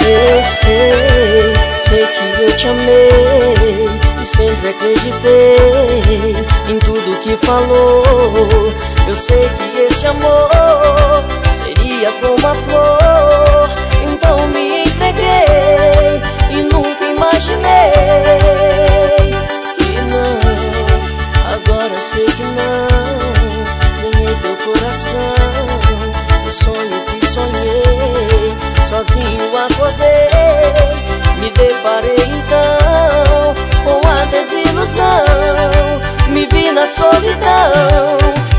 Eu sei que eu te amei e sempre acreditei em tudo que falou. Eu sei que esse amor seria como a flor, então me entreguei e nunca imaginei que não. Agora sei que não, ganhei teu coração. O sonho que sonhei, sozinho acordei, me deparei então com a desilusão. Me vi na solidão